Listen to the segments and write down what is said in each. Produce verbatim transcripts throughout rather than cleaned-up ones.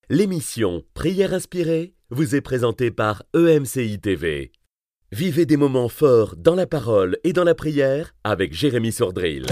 L'émission Prière inspirée vous est présentée par E M C I T V. Vivez des moments forts dans la parole et dans la prière avec Jérémy Sordrill.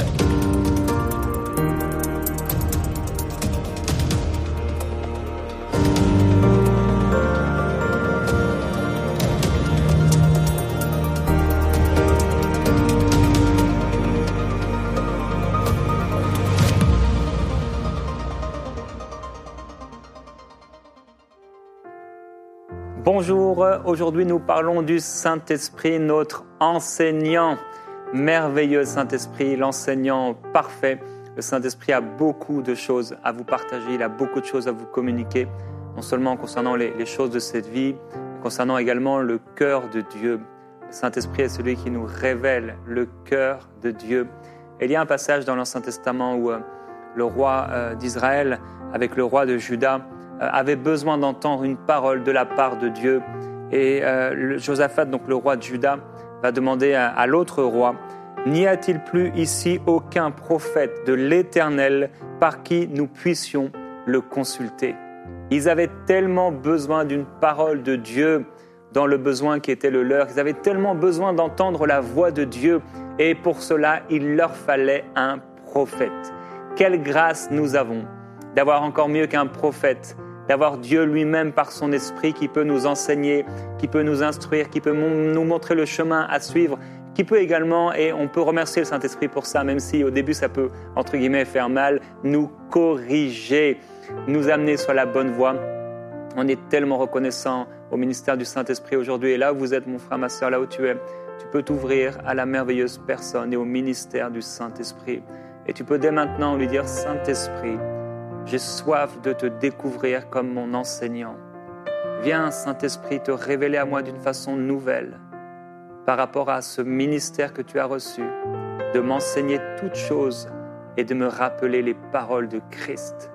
Bonjour, aujourd'hui nous parlons du Saint-Esprit, notre enseignant. Merveilleux Saint-Esprit, l'enseignant parfait. Le Saint-Esprit a beaucoup de choses à vous partager, il a beaucoup de choses à vous communiquer, non seulement concernant les, les choses de cette vie, mais concernant également le cœur de Dieu. Le Saint-Esprit est celui qui nous révèle le cœur de Dieu. Et il y a un passage dans l'Ancien Testament où euh, le roi euh, d'Israël, avec le roi de Juda, avait besoin d'entendre une parole de la part de Dieu. Et euh, le Josaphat, donc le roi de Juda, va demander à, à l'autre roi, « N'y a-t-il plus ici aucun prophète de l'Éternel par qui nous puissions le consulter ?» Ils avaient tellement besoin d'une parole de Dieu dans le besoin qui était le leur. Ils avaient tellement besoin d'entendre la voix de Dieu. Et pour cela, il leur fallait un prophète. Quelle grâce nous avons d'avoir encore mieux qu'un prophète, d'avoir Dieu lui-même par son esprit qui peut nous enseigner, qui peut nous instruire, qui peut nous montrer le chemin à suivre, qui peut également, et on peut remercier le Saint-Esprit pour ça, même si au début ça peut, entre guillemets, faire mal, nous corriger, nous amener sur la bonne voie. On est tellement reconnaissant au ministère du Saint-Esprit aujourd'hui. Et là où vous êtes, mon frère, ma sœur, là où tu es, tu peux t'ouvrir à la merveilleuse personne et au ministère du Saint-Esprit. Et tu peux dès maintenant lui dire, Saint-Esprit, j'ai soif de te découvrir comme mon enseignant. Viens, Saint-Esprit, te révéler à moi d'une façon nouvelle par rapport à ce ministère que tu as reçu, de m'enseigner toutes choses et de me rappeler les paroles de Christ.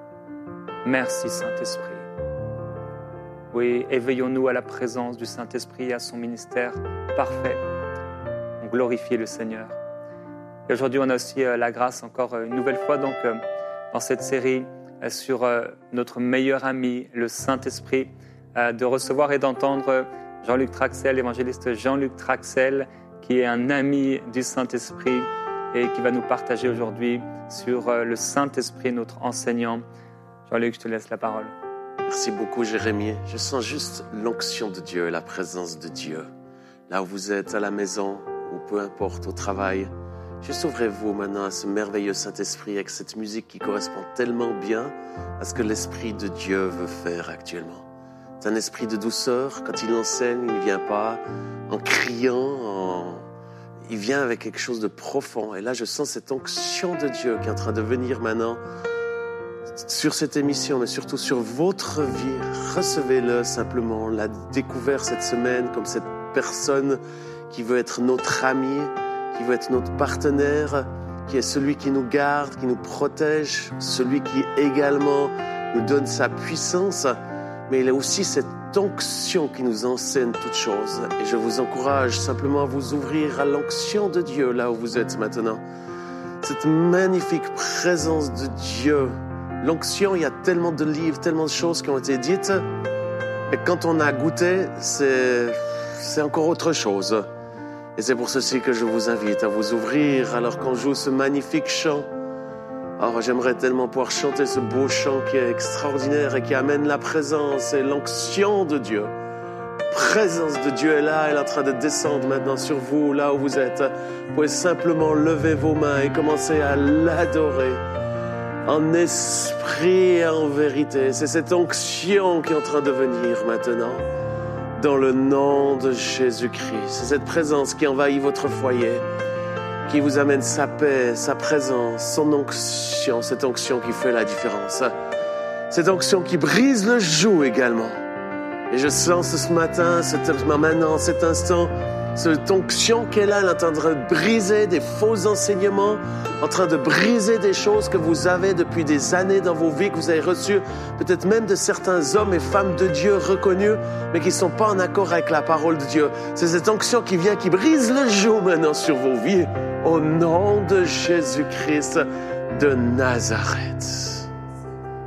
Merci, Saint-Esprit. Oui, éveillons-nous à la présence du Saint-Esprit et à son ministère parfait. On glorifie le Seigneur. Et aujourd'hui, on a aussi la grâce encore une nouvelle fois, donc, dans cette série sur notre meilleur ami, le Saint-Esprit, de recevoir et d'entendre Jean-Luc Traxel, l'évangéliste Jean-Luc Traxel, qui est un ami du Saint-Esprit et qui va nous partager aujourd'hui sur le Saint-Esprit, notre enseignant. Jean-Luc, je te laisse la parole. Merci beaucoup, Jérémy. Je sens juste l'onction de Dieu et la présence de Dieu. Là où vous êtes, à la maison, ou peu importe, au travail, juste ouvrez-vous maintenant à ce merveilleux Saint-Esprit avec cette musique qui correspond tellement bien à ce que l'Esprit de Dieu veut faire actuellement. C'est un esprit de douceur. Quand il enseigne, il ne vient pas en criant, en... il vient avec quelque chose de profond. Et là, je sens cette onction de Dieu qui est en train de venir maintenant sur cette émission, mais surtout sur votre vie. Recevez-le simplement. On l'a découvert cette semaine comme cette personne qui veut être notre ami, qui veut être notre partenaire, qui est celui qui nous garde, qui nous protège, celui qui également nous donne sa puissance, mais il a aussi cette onction qui nous enseigne toutes choses. Et je vous encourage simplement à vous ouvrir à l'onction de Dieu là où vous êtes maintenant. Cette magnifique présence de Dieu. L'onction, il y a tellement de livres, tellement de choses qui ont été dites, et quand on a goûté, c'est, c'est encore autre chose. Et c'est pour ceci que je vous invite à vous ouvrir alors qu'on joue ce magnifique chant. Alors j'aimerais tellement pouvoir chanter ce beau chant qui est extraordinaire et qui amène la présence et l'onction de Dieu. La présence de Dieu est là, elle est en train de descendre maintenant sur vous, là où vous êtes. Vous pouvez simplement lever vos mains et commencer à l'adorer en esprit et en vérité. C'est cette onction qui est en train de venir maintenant. Dans le nom de Jésus-Christ. C'est cette présence qui envahit votre foyer, qui vous amène sa paix, sa présence, son onction, cette onction qui fait la différence. Cette onction qui brise le joug également. Et je sens ce matin, cet, maintenant, cet instant, cette onction qui est là, elle est en train de briser des faux enseignements, en train de briser des choses que vous avez depuis des années dans vos vies, que vous avez reçues, peut-être même de certains hommes et femmes de Dieu reconnus, mais qui ne sont pas en accord avec la parole de Dieu. C'est cette onction qui vient, qui brise le joug maintenant sur vos vies, au nom de Jésus-Christ de Nazareth.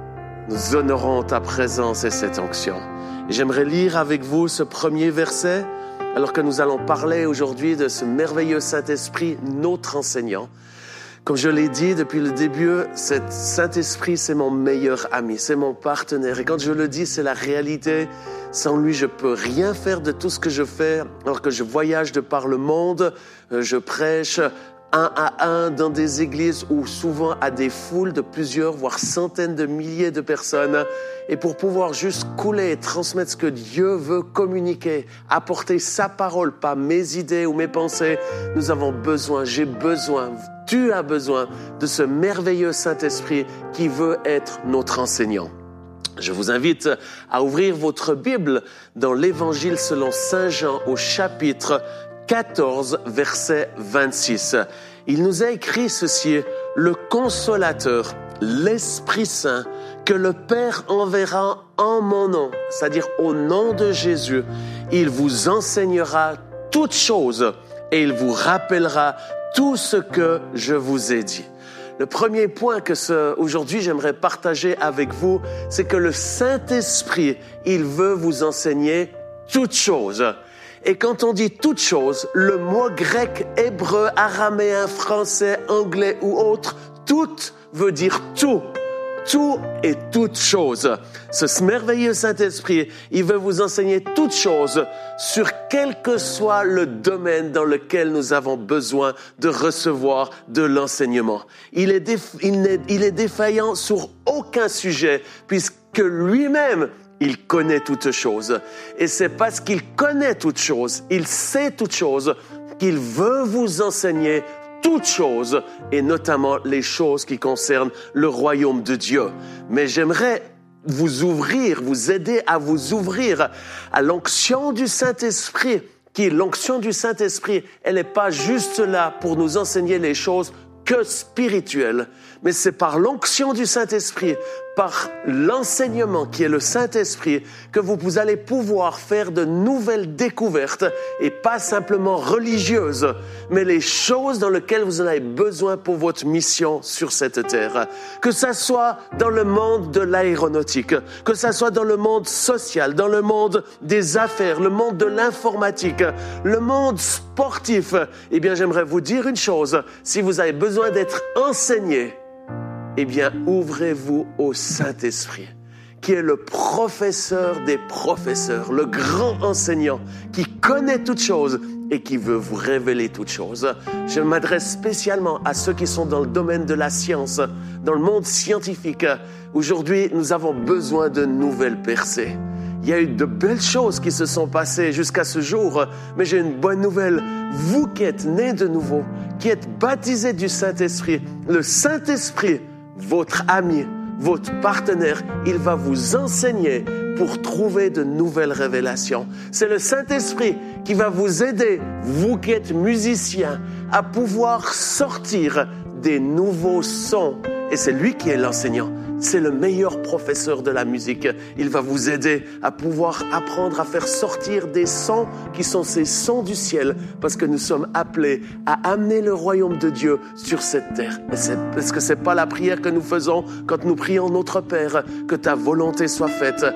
nous honorons ta présence et cette onction. Et j'aimerais lire avec vous ce premier verset, alors que nous allons parler aujourd'hui de ce merveilleux Saint-Esprit, notre enseignant. Comme je l'ai dit depuis le début, cet Saint-Esprit, c'est mon meilleur ami, c'est mon partenaire. Et quand je le dis, c'est la réalité. Sans lui, je peux rien faire de tout ce que je fais, alors que je voyage de par le monde, je prêche un à un dans des églises ou souvent à des foules de plusieurs, voire centaines de milliers de personnes. Et pour pouvoir juste couler et transmettre ce que Dieu veut communiquer, apporter sa parole, pas mes idées ou mes pensées, nous avons besoin, j'ai besoin, tu as besoin de ce merveilleux Saint-Esprit qui veut être notre enseignant. Je vous invite à ouvrir votre Bible dans l'Évangile selon Saint Jean au chapitre quatorze, verset vingt-six. Il nous a écrit ceci: « Le Consolateur, l'Esprit Saint, que le Père enverra en mon nom, c'est-à-dire au nom de Jésus, il vous enseignera toutes choses et il vous rappellera tout ce que je vous ai dit. » Le premier point que ce, aujourd'hui j'aimerais partager avec vous, c'est que le Saint-Esprit, il veut vous enseigner toutes choses. Et quand on dit toutes choses, le mot grec, hébreu, araméen, français, anglais ou autre, tout veut dire tout. Tout et toutes choses. Ce merveilleux Saint-Esprit, il veut vous enseigner toutes choses sur quel que soit le domaine dans lequel nous avons besoin de recevoir de l'enseignement. Il est, déf- il n'est, il est défaillant sur aucun sujet puisque lui-même, il connaît toutes choses. Et c'est parce qu'il connaît toutes choses, il sait toutes choses, qu'il veut vous enseigner toutes choses, et notamment les choses qui concernent le royaume de Dieu. Mais j'aimerais vous ouvrir, vous aider à vous ouvrir à l'onction du Saint-Esprit, qui l'onction du Saint-Esprit, elle n'est pas juste là pour nous enseigner les choses que spirituelles, mais c'est par l'onction du Saint-Esprit, par l'enseignement qui est le Saint-Esprit, que vous, vous allez pouvoir faire de nouvelles découvertes, et pas simplement religieuses, mais les choses dans lesquelles vous en avez besoin pour votre mission sur cette terre. Que ça soit dans le monde de l'aéronautique, que ça soit dans le monde social, dans le monde des affaires, le monde de l'informatique, le monde sportif. Eh bien, j'aimerais vous dire une chose, si vous avez besoin d'être enseigné, eh bien, ouvrez-vous au Saint-Esprit, qui est le professeur des professeurs, le grand enseignant, qui connaît toutes choses et qui veut vous révéler toutes choses. Je m'adresse spécialement à ceux qui sont dans le domaine de la science, dans le monde scientifique. Aujourd'hui, nous avons besoin de nouvelles percées. Il y a eu de belles choses qui se sont passées jusqu'à ce jour, mais j'ai une bonne nouvelle. Vous qui êtes nés de nouveau, qui êtes baptisés du Saint-Esprit, le Saint-Esprit, votre ami, votre partenaire, il va vous enseigner pour trouver de nouvelles révélations. C'est le Saint-Esprit qui va vous aider, vous qui êtes musiciens, à pouvoir sortir des nouveaux sons. Et c'est lui qui est l'enseignant. C'est le meilleur professeur de la musique. Il va vous aider à pouvoir apprendre à faire sortir des sons qui sont ces sons du ciel, parce que nous sommes appelés à amener le royaume de Dieu sur cette terre. Et c'est, parce que c'est pas la prière que nous faisons quand nous prions notre Père, que ta volonté soit faite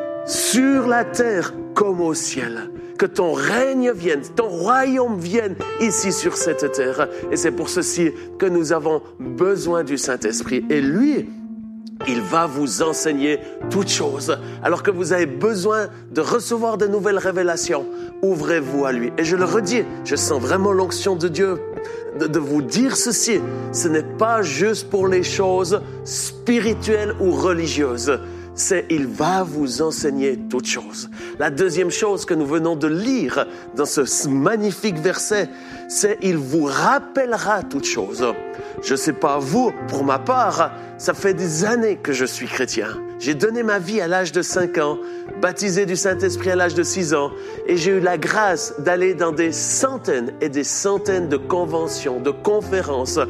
sur la terre comme au ciel. Que ton règne vienne, ton royaume vienne ici sur cette terre. Et c'est pour ceci que nous avons besoin du Saint-Esprit. Et lui, il va vous enseigner toutes choses. Alors que vous avez besoin de recevoir de nouvelles révélations, ouvrez-vous à lui. Et je le redis, je sens vraiment l'onction de Dieu de, de vous dire ceci. Ce n'est pas juste pour les choses spirituelles ou religieuses. C'est il va vous enseigner toutes choses. La deuxième chose que nous venons de lire dans ce magnifique verset, c'est il vous rappellera toutes choses. Je ne sais pas vous, pour ma part, ça fait des années que je suis chrétien. J'ai donné ma vie à l'âge de cinq ans, baptisé du Saint-Esprit à l'âge de six ans, et j'ai eu la grâce d'aller dans des centaines et des centaines de conventions, de conférences.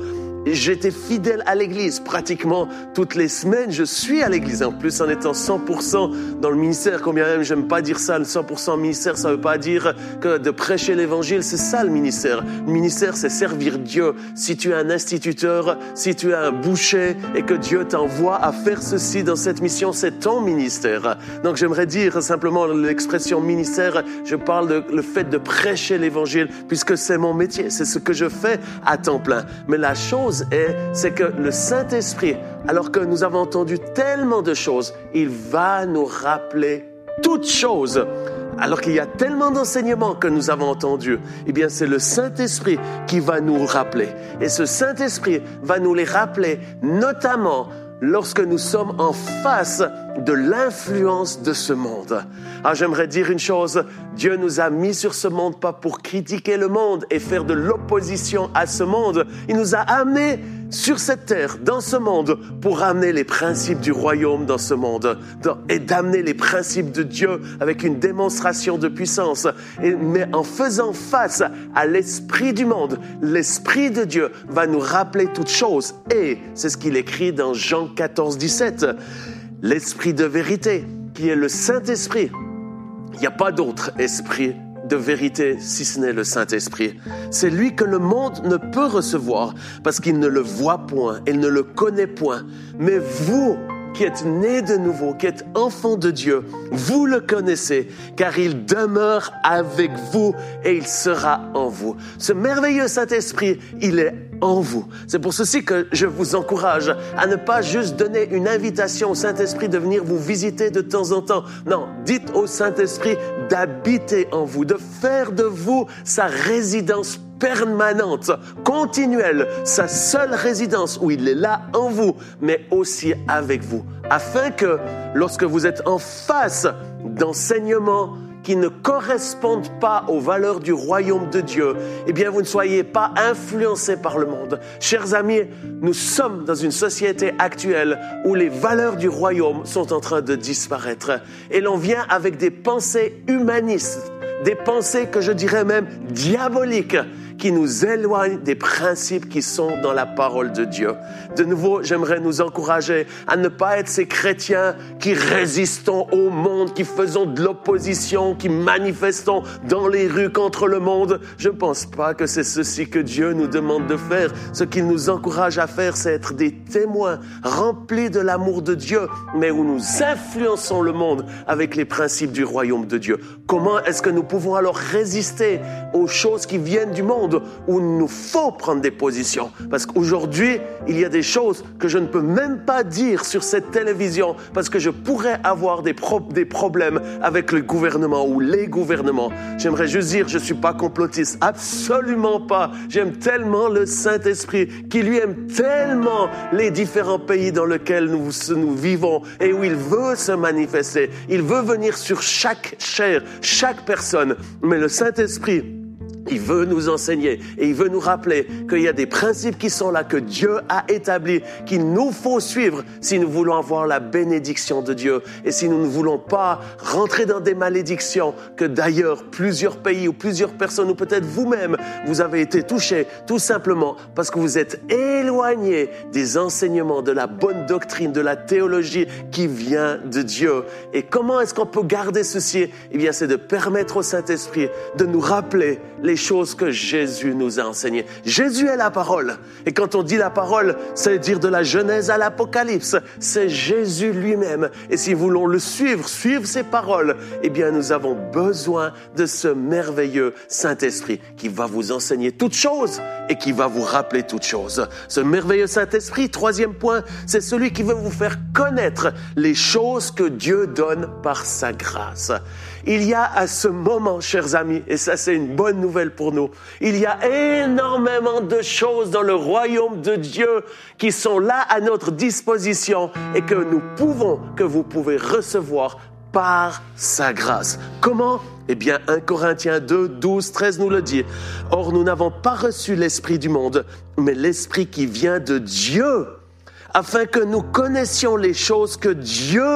j'étais fidèle à l'église. Pratiquement toutes les semaines, je suis à l'église. En plus, en étant cent pour cent dans le ministère, combien même j'aime pas dire ça, le cent pour cent ministère, ça veut pas dire que de prêcher l'évangile, c'est ça le ministère. Le ministère, c'est servir Dieu. Si tu es un instituteur, si tu es un boucher et que Dieu t'envoie à faire ceci dans cette mission, c'est ton ministère. Donc j'aimerais dire simplement l'expression ministère, je parle de le fait de prêcher l'évangile puisque c'est mon métier, c'est ce que je fais à temps plein. Mais la chose est, c'est que le Saint-Esprit, alors que nous avons entendu tellement de choses, il va nous rappeler toutes choses. Alors qu'il y a tellement d'enseignements que nous avons entendus, eh bien c'est le Saint-Esprit qui va nous rappeler. Et ce Saint-Esprit va nous les rappeler, notamment lorsque nous sommes en face de l'influence de ce monde. Alors j'aimerais dire une chose, Dieu nous a mis sur ce monde pas pour critiquer le monde et faire de l'opposition à ce monde. Il nous a amenés sur cette terre, dans ce monde, pour amener les principes du royaume dans ce monde dans, et d'amener les principes de Dieu avec une démonstration de puissance. Et, mais en faisant face à l'esprit du monde, l'esprit de Dieu va nous rappeler toutes choses. Et c'est ce qu'il écrit dans Jean quatorze, dix-sept. L'esprit de vérité, qui est le Saint-Esprit. Il n'y a pas d'autre esprit de vérité si ce n'est le Saint-Esprit. C'est lui que le monde ne peut recevoir parce qu'il ne le voit point, il ne le connaît point. Mais vous qui êtes nés de nouveau, qui êtes enfants de Dieu, vous le connaissez car il demeure avec vous et il sera en vous. Ce merveilleux Saint-Esprit, il est en vous. C'est pour ceci que je vous encourage à ne pas juste donner une invitation au Saint-Esprit de venir vous visiter de temps en temps. Non, dites au Saint-Esprit d'habiter en vous, de faire de vous sa résidence permanente, continuelle, sa seule résidence où il est là en vous, mais aussi avec vous, afin que lorsque vous êtes en face d'enseignements qui ne correspondent pas aux valeurs du royaume de Dieu, eh bien vous ne soyez pas influencés par le monde. Chers amis, nous sommes dans une société actuelle où les valeurs du royaume sont en train de disparaître et l'on vient avec des pensées humanistes, des pensées que je dirais même diaboliques, qui nous éloignent des principes qui sont dans la parole de Dieu. De nouveau, j'aimerais nous encourager à ne pas être ces chrétiens qui résistons au monde, qui faisons de l'opposition, qui manifestons dans les rues contre le monde. Je ne pense pas que c'est ceci que Dieu nous demande de faire. Ce qu'il nous encourage à faire, c'est être des témoins remplis de l'amour de Dieu, mais où nous influençons le monde avec les principes du royaume de Dieu. Comment est-ce que nous pouvons alors résister aux choses qui viennent du monde où il nous faut prendre des positions? Parce qu'aujourd'hui, il y a des choses que je ne peux même pas dire sur cette télévision parce que je pourrais avoir des, pro- des problèmes avec le gouvernement ou les gouvernements. J'aimerais juste dire, je ne suis pas complotiste, absolument pas. J'aime tellement le Saint-Esprit qui lui aime tellement les différents pays dans lesquels nous, nous vivons et où il veut se manifester. Il veut venir sur chaque chair, chaque personne. Mais le Saint-Esprit, il veut nous enseigner et il veut nous rappeler qu'il y a des principes qui sont là, que Dieu a établis, qu'il nous faut suivre si nous voulons avoir la bénédiction de Dieu et si nous ne voulons pas rentrer dans des malédictions que d'ailleurs plusieurs pays ou plusieurs personnes ou peut-être vous-même, vous avez été touchés tout simplement parce que vous êtes éloignés des enseignements, de la bonne doctrine, de la théologie qui vient de Dieu. Et comment est-ce qu'on peut garder ceci? Eh bien, c'est de permettre au Saint-Esprit de nous rappeler les choses que Jésus nous a enseignées. Jésus est la parole. Et quand on dit la parole, c'est dire de la Genèse à l'Apocalypse. C'est Jésus lui-même. Et si nous voulons le suivre, suivre ses paroles, eh bien, nous avons besoin de ce merveilleux Saint-Esprit qui va vous enseigner toutes choses et qui va vous rappeler toutes choses. Ce merveilleux Saint-Esprit, troisième point, c'est celui qui veut vous faire connaître les choses que Dieu donne par sa grâce. Il y a à ce moment, chers amis, et ça c'est une bonne nouvelle pour nous, il y a énormément de choses dans le royaume de Dieu qui sont là à notre disposition et que nous pouvons, que vous pouvez recevoir par sa grâce. Comment? Eh bien, un Corinthiens deux, douze, treize nous le dit. Or, nous n'avons pas reçu l'esprit du monde, mais l'esprit qui vient de Dieu, afin que nous connaissions les choses que Dieu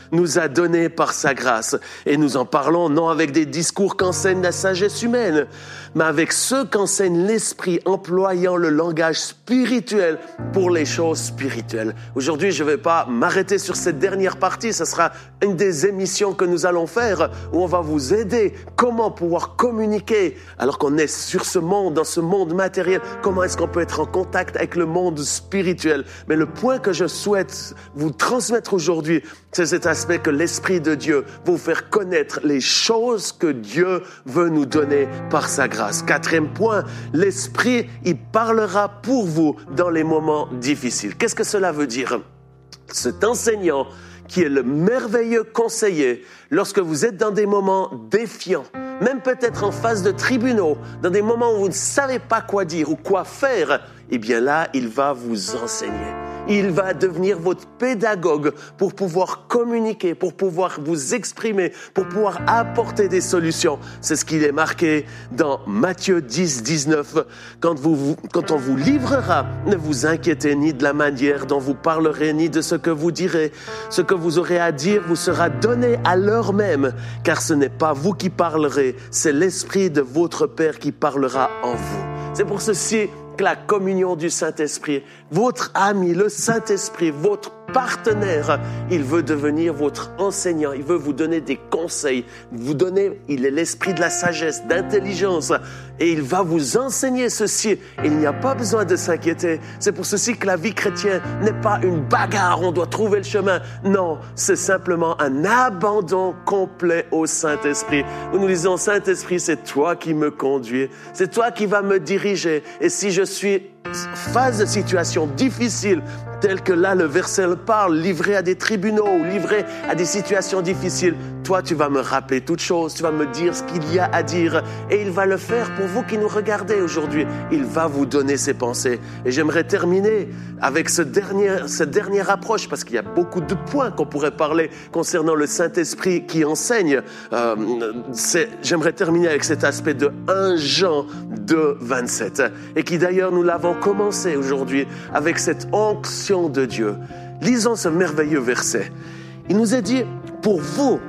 nous a donné par sa grâce. Et nous en parlons non avec des discours qu'enseigne la sagesse humaine, mais avec ceux qu'enseigne l'Esprit, employant le langage spirituel pour les choses spirituelles. Aujourd'hui, je ne vais pas m'arrêter sur cette dernière partie. Ce sera une des émissions que nous allons faire où on va vous aider comment pouvoir communiquer alors qu'on est sur ce monde, dans ce monde matériel. Comment est-ce qu'on peut être en contact avec le monde spirituel? Mais le point que je souhaite vous transmettre aujourd'hui, c'est cet aspect que l'Esprit de Dieu va vous faire connaître les choses que Dieu veut nous donner par sa grâce. Quatrième point, l'Esprit, il parlera pour vous dans les moments difficiles. Qu'est-ce que cela veut dire? Cet enseignant qui est le merveilleux conseiller, lorsque vous êtes dans des moments défiants, même peut-être en face de tribunaux, dans des moments où vous ne savez pas quoi dire ou quoi faire, eh bien là, il va vous enseigner. Il va devenir votre pédagogue pour pouvoir communiquer, pour pouvoir vous exprimer, pour pouvoir apporter des solutions. C'est ce qu'il est marqué dans Matthieu dix, dix-neuf. Quand, vous, quand on vous livrera, ne vous inquiétez ni de la manière dont vous parlerez, ni de ce que vous direz. Ce que vous aurez à dire vous sera donné à l'heure même, car ce n'est pas vous qui parlerez, c'est l'Esprit de votre Père qui parlera en vous. C'est pour ceci que la communion du Saint-Esprit, votre ami, le Saint-Esprit, votre partenaire, il veut devenir votre enseignant, il veut vous donner des conseils, vous donner, il est l'esprit de la sagesse, d'intelligence, et il va vous enseigner ceci. Et il n'y a pas besoin de s'inquiéter. C'est pour ceci que la vie chrétienne n'est pas une bagarre, on doit trouver le chemin. Non, c'est simplement un abandon complet au Saint-Esprit. Où nous disons, Saint-Esprit, c'est toi qui me conduis, c'est toi qui vas me diriger. Et si je suis face de situation difficile, telle que là le verset le parle, livré à des tribunaux ou livré à des situations difficiles, toi tu vas me rappeler toutes choses, tu vas me dire ce qu'il y a à dire, et il va le faire pour vous qui nous regardez aujourd'hui. Il va vous donner ses pensées. Et j'aimerais terminer avec ce dernier, cette dernière approche, parce qu'il y a beaucoup de points qu'on pourrait parler concernant le Saint-Esprit qui enseigne. Euh, c'est, j'aimerais terminer avec cet aspect de premier Jean deux, vingt-sept, et qui d'ailleurs nous l'avons commencé aujourd'hui avec cette onction de Dieu. Lisons ce merveilleux verset. Il nous est dit, pour vous,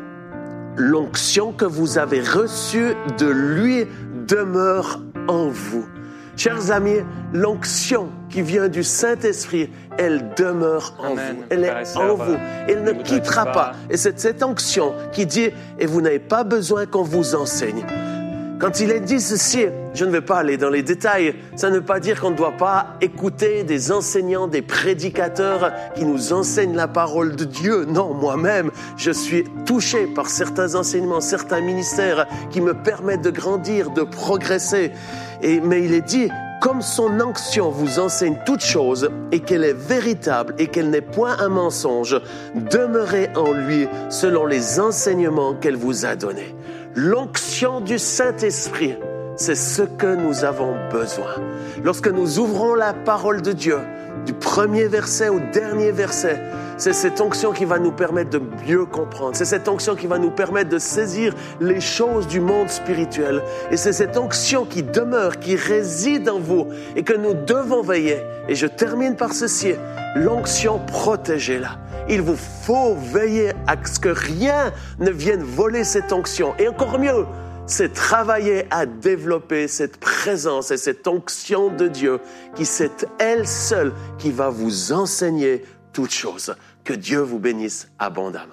l'onction que vous avez reçue de lui demeure en vous. Chers amis, l'onction qui vient du Saint-Esprit, elle demeure en Amen. vous. Elle est en vous. Elle ne quittera pas. Et c'est cette onction qui dit, et vous n'avez pas besoin qu'on vous enseigne. Quand il est dit ceci, je ne vais pas aller dans les détails, ça ne veut pas dire qu'on ne doit pas écouter des enseignants, des prédicateurs qui nous enseignent la parole de Dieu. Non, moi-même, je suis touché par certains enseignements, certains ministères qui me permettent de grandir, de progresser. Et, mais il est dit, comme son onction vous enseigne toutes choses et qu'elle est véritable et qu'elle n'est point un mensonge, demeurez en lui selon les enseignements qu'elle vous a donnés. L'onction du Saint-Esprit, c'est ce que nous avons besoin. Lorsque nous ouvrons la parole de Dieu, du premier verset au dernier verset, c'est cette onction qui va nous permettre de mieux comprendre. C'est cette onction qui va nous permettre de saisir les choses du monde spirituel. Et c'est cette onction qui demeure, qui réside en vous et que nous devons veiller. Et je termine par ceci, l'onction, protégez-la. Il vous faut veiller à ce que rien ne vienne voler cette onction. Et encore mieux, c'est travailler à développer cette présence et cette onction de Dieu qui, c'est elle seule qui va vous enseigner toutes choses. Que Dieu vous bénisse abondamment.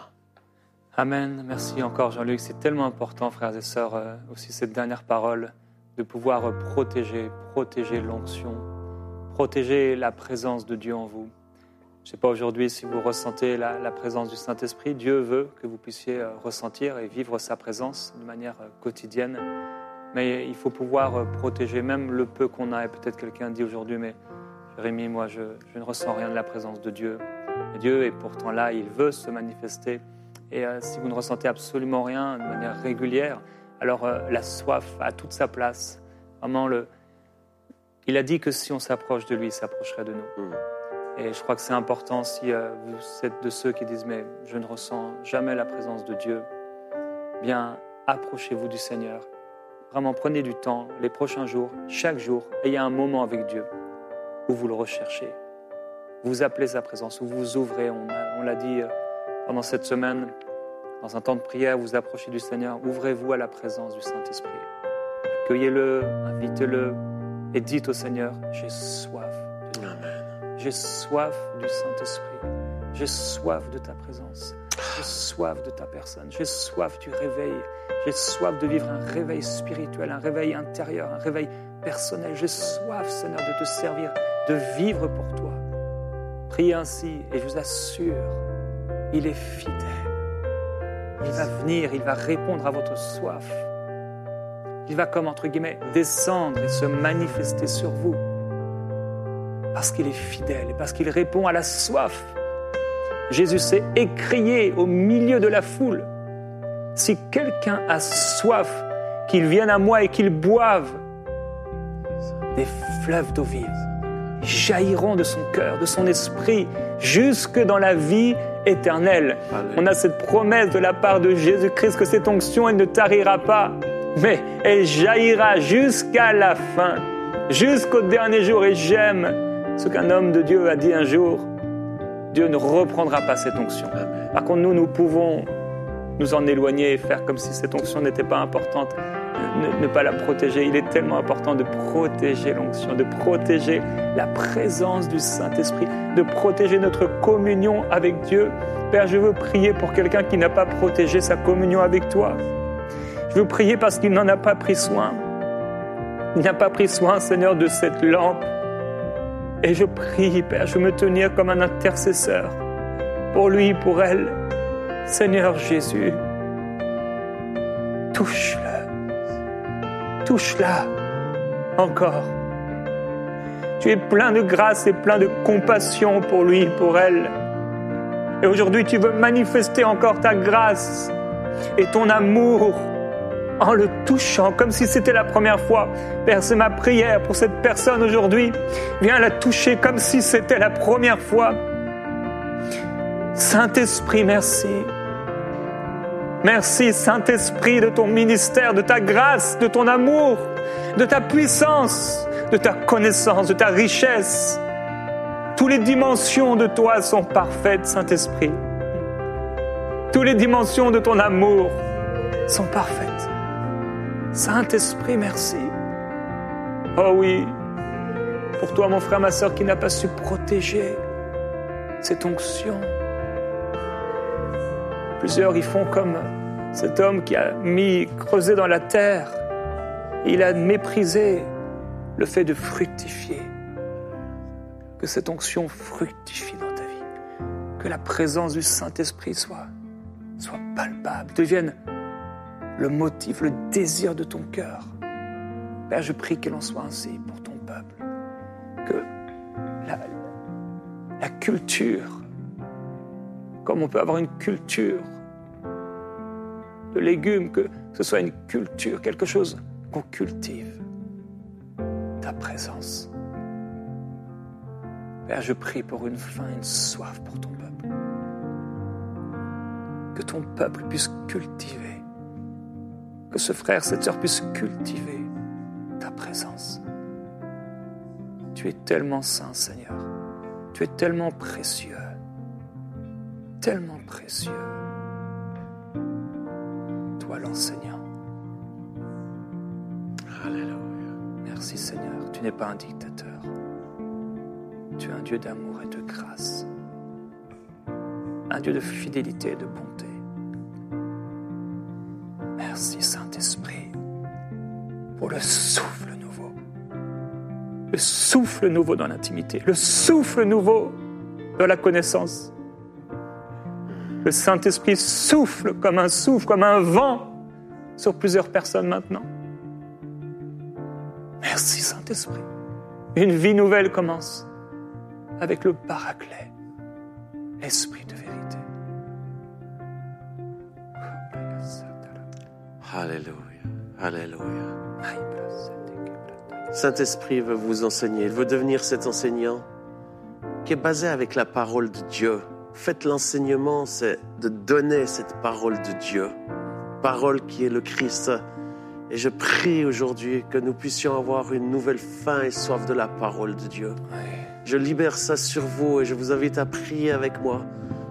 Amen. Merci encore Jean-Luc. C'est tellement important, frères et sœurs, euh, aussi cette dernière parole, de pouvoir euh, protéger, protéger l'onction, protéger la présence de Dieu en vous. Je ne sais pas aujourd'hui si vous ressentez la, la présence du Saint-Esprit. Dieu veut que vous puissiez euh, ressentir et vivre sa présence de manière euh, quotidienne. Mais il faut pouvoir euh, protéger même le peu qu'on a. Et peut-être quelqu'un dit aujourd'hui, mais Jérémie, moi, je, je ne ressens rien de la présence de Dieu. Et Dieu est pourtant là, il veut se manifester. Et euh, si vous ne ressentez absolument rien de manière régulière, alors euh, la soif a toute sa place. Vraiment, le... il a dit que si on s'approche de lui, il s'approcherait de nous. Mmh. Et je crois que c'est important si euh, vous êtes de ceux qui disent « mais je ne ressens jamais la présence de Dieu », bien approchez-vous du Seigneur. Vraiment, prenez du temps, les prochains jours, chaque jour, ayez un moment avec Dieu où vous le recherchez. Vous appelez sa présence, où vous vous ouvrez, on, a, on l'a dit euh, pendant cette semaine, dans un temps de prière, vous approchez du Seigneur, ouvrez-vous à la présence du Saint-Esprit. Accueillez-le, invitez-le et dites au Seigneur, j'ai soif de toi. J'ai soif du Saint-Esprit. J'ai soif de ta présence. J'ai soif de ta personne. J'ai soif du réveil. J'ai soif de vivre un réveil spirituel, un réveil intérieur, un réveil personnel. J'ai soif, Seigneur, de te servir, de vivre pour toi. Priez ainsi et je vous assure, il est fidèle. Il va venir, il va répondre à votre soif. Il va, comme entre guillemets, descendre et se manifester sur vous. Parce qu'il est fidèle et parce qu'il répond à la soif. Jésus s'est écrié au milieu de la foule. Si quelqu'un a soif, qu'il vienne à moi et qu'il boive. Des fleuves d'eau vive jailliront de son cœur, de son esprit, jusque dans la vie éternelle. Amen. On a cette promesse de la part de Jésus-Christ que cette onction, elle ne tarira pas, mais elle jaillira jusqu'à la fin, jusqu'au dernier jour. Et j'aime ce qu'un homme de Dieu a dit un jour. Dieu ne reprendra pas cette onction. Amen. Par contre, nous, nous pouvons nous en éloigner et faire comme si cette onction n'était pas importante, ne, ne pas la protéger. Il est tellement important de protéger l'onction, de protéger la présence du Saint-Esprit, de protéger notre communion avec Dieu. Père, je veux prier pour quelqu'un qui n'a pas protégé sa communion avec toi. Je veux prier parce qu'il n'en a pas pris soin. Il n'a pas pris soin, Seigneur, de cette lampe. Et je prie, Père, je veux me tenir comme un intercesseur pour lui, pour elle. Seigneur Jésus, touche-le, touche-la encore. Tu es plein de grâce et plein de compassion pour lui, pour elle. Et aujourd'hui, tu veux manifester encore ta grâce et ton amour en le touchant, comme si c'était la première fois. Père, c'est ma prière pour cette personne aujourd'hui. Viens la toucher comme si c'était la première fois. Saint-Esprit, merci. Merci, Saint-Esprit, de ton ministère, de ta grâce, de ton amour, de ta puissance, de ta connaissance, de ta richesse. Toutes les dimensions de toi sont parfaites, Saint-Esprit. Toutes les dimensions de ton amour sont parfaites. Saint-Esprit, merci. Oh oui, pour toi, mon frère, ma sœur, qui n'a pas su protéger cette onction. Plusieurs y font comme cet homme qui a mis, creusé dans la terre. Il a méprisé le fait de fructifier. Que cette onction fructifie dans ta vie. Que la présence du Saint-Esprit soit, soit palpable, devienne le motif, le désir de ton cœur. Père, je prie qu'il en soit ainsi pour ton peuple. Que la, la culture, comme on peut avoir une culture de légumes, que ce soit une culture, quelque chose qu'on cultive. Ta présence. Père, je prie pour une faim, une soif pour ton peuple. Que ton peuple puisse cultiver. Que ce frère, cette sœur puisse cultiver ta présence. Tu es tellement saint, Seigneur. Tu es tellement précieux. Tellement précieux. Toi, l'enseignant. Alléluia. Merci, Seigneur. Tu n'es pas un dictateur. Tu es un Dieu d'amour et de grâce. Un Dieu de fidélité et de bonté. Merci, Saint-Esprit, pour le souffle nouveau. Le souffle nouveau dans l'intimité. Le souffle nouveau dans la connaissance. Le Saint-Esprit souffle comme un souffle, comme un vent sur plusieurs personnes maintenant. Merci, Saint-Esprit. Une vie nouvelle commence avec le Paraclet, l'Esprit de vérité. Alléluia, Alléluia. Saint-Esprit veut vous enseigner, il veut devenir cet enseignant qui est basé avec la parole de Dieu. Faites l'enseignement, c'est de donner cette parole de Dieu, parole qui est le Christ. Et je prie aujourd'hui que nous puissions avoir une nouvelle faim et soif de la parole de Dieu. Je libère ça sur vous et je vous invite à prier avec moi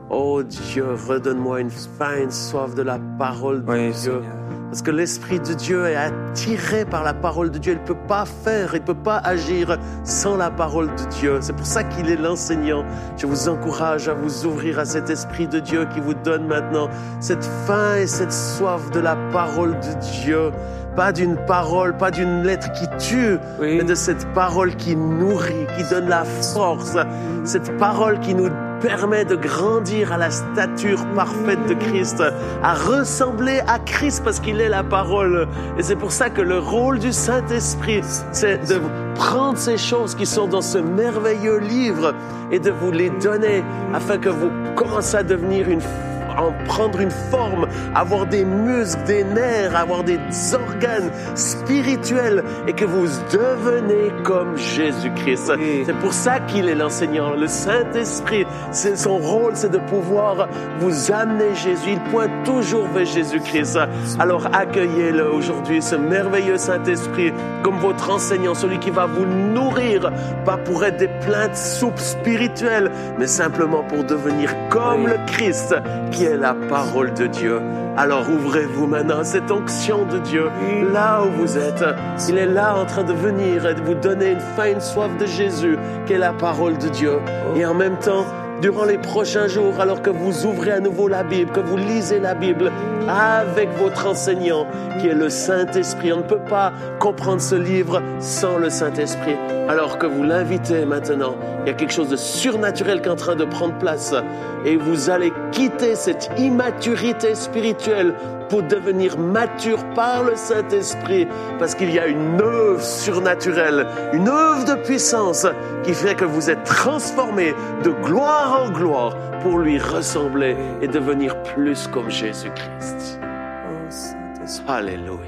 Oh Dieu, redonne-moi une faim, une soif de la parole de Oui, Dieu. Seigneur. Parce que l'Esprit de Dieu est attiré par la parole de Dieu. Il ne peut pas faire, il ne peut pas agir sans la parole de Dieu. C'est pour ça qu'il est l'enseignant. Je vous encourage à vous ouvrir à cet Esprit de Dieu qui vous donne maintenant cette faim et cette soif de la parole de Dieu. Pas d'une parole, pas d'une lettre qui tue, Oui. mais de cette parole qui nourrit, qui donne la force. Cette parole qui nous permet de grandir à la stature parfaite de Christ, à ressembler à Christ parce qu'il est la parole. Et c'est pour ça que le rôle du Saint-Esprit, c'est de prendre ces choses qui sont dans ce merveilleux livre et de vous les donner afin que vous commenciez à devenir une en prendre une forme, avoir des muscles, des nerfs, avoir des organes spirituels et que vous devenez comme Jésus-Christ. Oui. C'est pour ça qu'il est l'enseignant. Le Saint-Esprit, c'est son rôle, c'est de pouvoir vous amener Jésus. Il pointe toujours vers Jésus-Christ. Alors accueillez-le aujourd'hui, ce merveilleux Saint-Esprit, comme votre enseignant, celui qui va vous nourrir, pas pour être des plaintes soupes spirituelles, mais simplement pour devenir comme Oui. le Christ, qui est la parole de Dieu. Alors ouvrez-vous maintenant à cette onction de Dieu, là où vous êtes. Il est là en train de venir et de vous donner une faim, une soif de Jésus, qui est la parole de Dieu. Et en même temps, durant les prochains jours, alors que vous ouvrez à nouveau la Bible, que vous lisez la Bible avec votre enseignant, qui est le Saint-Esprit. On ne peut pas comprendre ce livre sans le Saint-Esprit. Alors que vous l'invitez maintenant, il y a quelque chose de surnaturel qui est en train de prendre place. Et vous allez quitter cette immaturité spirituelle pour devenir mature par le Saint-Esprit, parce qu'il y a une œuvre surnaturelle, une œuvre de puissance qui fait que vous êtes transformés de gloire en gloire pour lui ressembler et devenir plus comme Jésus-Christ. Oh Saint-Esprit. Alléluia.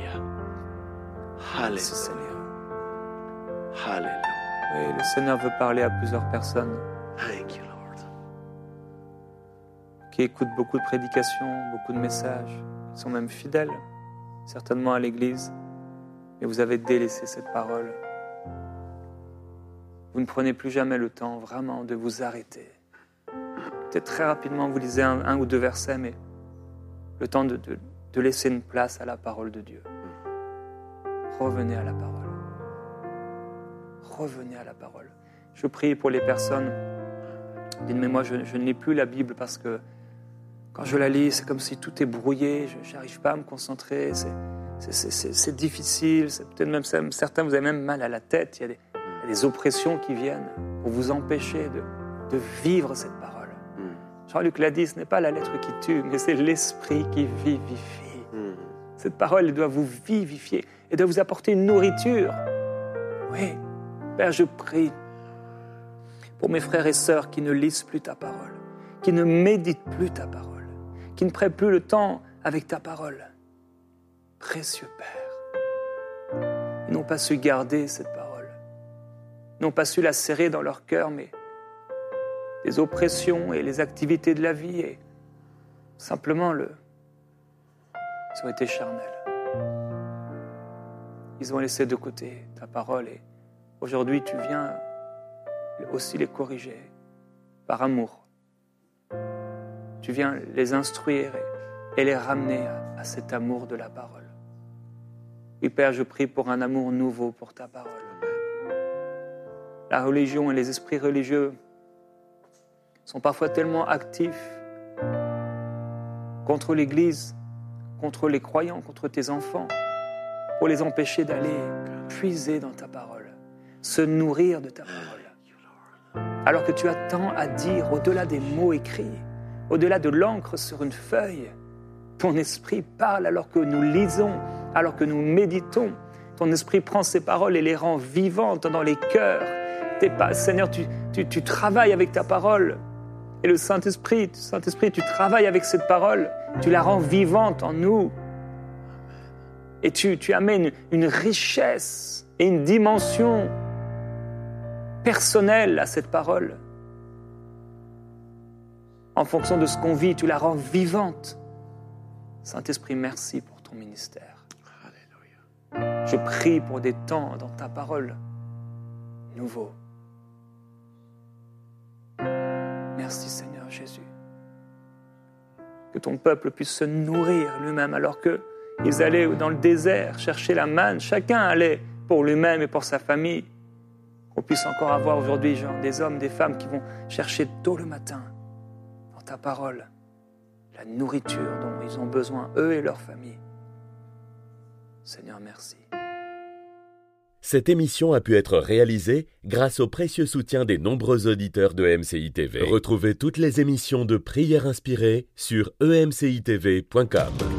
Merci Alléluia. Seigneur. Alléluia. Oui, le Seigneur veut parler à plusieurs personnes Thank you, Lord. qui écoutent beaucoup de prédications, beaucoup de messages. Ils sont même fidèles, certainement à l'Église, mais vous avez délaissé cette parole. Vous ne prenez plus jamais le temps vraiment de vous arrêter. Peut-être très rapidement, vous lisez un, un ou deux versets, mais le temps de, de, de laisser une place à la parole de Dieu. Revenez à la parole. Revenez à la parole. Je prie pour les personnes qui disent, mais moi, je, je ne lis plus la Bible parce que quand je la lis, c'est comme si tout est brouillé, je n'arrive pas à me concentrer, c'est, c'est, c'est, c'est, c'est difficile, c'est peut-être même certains, vous avez même mal à la tête, il y a des, il y a des oppressions qui viennent pour vous empêcher de, de vivre cette parole. Mm. Jean-Luc l'a dit, ce n'est pas la lettre qui tue, mais c'est l'esprit qui vivifie. Mm. Cette parole, elle doit vous vivifier et doit vous apporter une nourriture. Oui, Père, je prie pour mes frères et sœurs qui ne lisent plus ta parole, qui ne méditent plus ta parole, qui ne prennent plus le temps avec ta parole. Précieux Père, ils n'ont pas su garder cette parole, ils n'ont pas su la serrer dans leur cœur, mais les oppressions et les activités de la vie et simplement le... ils ont été charnels. Ils ont laissé de côté ta parole et aujourd'hui tu viens aussi les corriger par amour. Tu viens les instruire et les ramener à, à cet amour de la parole. Oui, Père, je prie pour un amour nouveau pour ta parole. La religion et les esprits religieux sont parfois tellement actifs contre l'Église, contre les croyants, contre tes enfants, pour les empêcher d'aller puiser dans ta parole, se nourrir de ta parole. Alors que tu as tant à dire au-delà des mots écrits, au-delà de l'encre sur une feuille, ton esprit parle alors que nous lisons, alors que nous méditons. Ton esprit prend ces paroles et les rend vivantes dans les cœurs. T'es pas, Seigneur, tu, tu, tu travailles avec ta parole. Et le Saint-Esprit, Saint-Esprit, tu travailles avec cette parole. Tu la rends vivante en nous. Et tu, tu amènes une richesse et une dimension personnelle à cette parole. En fonction de ce qu'on vit, tu la rends vivante. Saint-Esprit, merci pour ton ministère. Alléluia. Je prie pour des temps dans ta parole nouveaux. Merci Seigneur Jésus. que ton peuple puisse se nourrir lui-même alors qu'ils allaient dans le désert chercher la manne. Chacun allait pour lui-même et pour sa famille. Qu'on puisse encore avoir aujourd'hui genre, des hommes, des femmes qui vont chercher tôt le matin dans ta parole la nourriture dont ils ont besoin, eux et leur famille. Seigneur, merci. Cette émission a pu être réalisée grâce au précieux soutien des nombreux auditeurs de E M C I T V. Retrouvez toutes les émissions de Prières inspirées sur e m c i t v point com.